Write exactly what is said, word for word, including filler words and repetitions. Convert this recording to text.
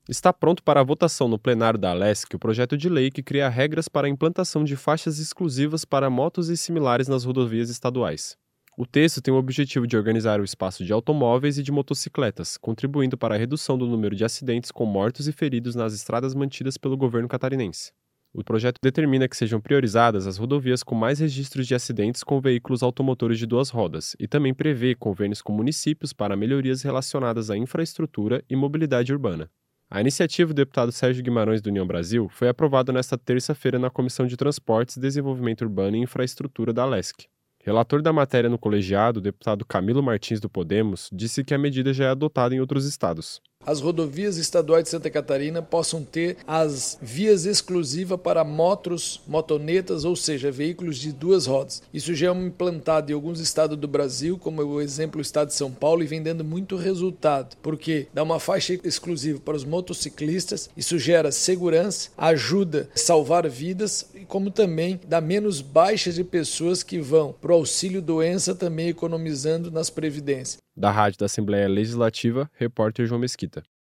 Está pronto para a votação no plenário da Alesc o projeto de lei que cria regras para a implantação de faixas exclusivas para motos e similares nas rodovias estaduais. O texto tem o objetivo de organizar o espaço de automóveis e de motocicletas, contribuindo para a redução do número de acidentes com mortos e feridos nas estradas mantidas pelo governo catarinense. O projeto determina que sejam priorizadas as rodovias com mais registros de acidentes com veículos automotores de duas rodas e também prevê convênios com municípios para melhorias relacionadas à infraestrutura e mobilidade urbana. A iniciativa do deputado Sérgio Guimarães do União Brasil foi aprovada nesta terça-feira na Comissão de Transportes, Desenvolvimento Urbano e Infraestrutura da Alesc. Relator da matéria no colegiado, o deputado Camilo Martins do Podemos, disse que a medida já é adotada em outros estados. As rodovias estaduais de Santa Catarina possam ter as vias exclusivas para motos, motonetas, ou seja, veículos de duas rodas. Isso já é implantado em alguns estados do Brasil, como o exemplo o estado de São Paulo, e vem dando muito resultado, porque dá uma faixa exclusiva para os motociclistas, isso gera segurança, ajuda a salvar vidas, como também dá menos baixas de pessoas que vão para o auxílio doença, também economizando nas previdências. Da Rádio da Assembleia Legislativa, repórter João Mesquita.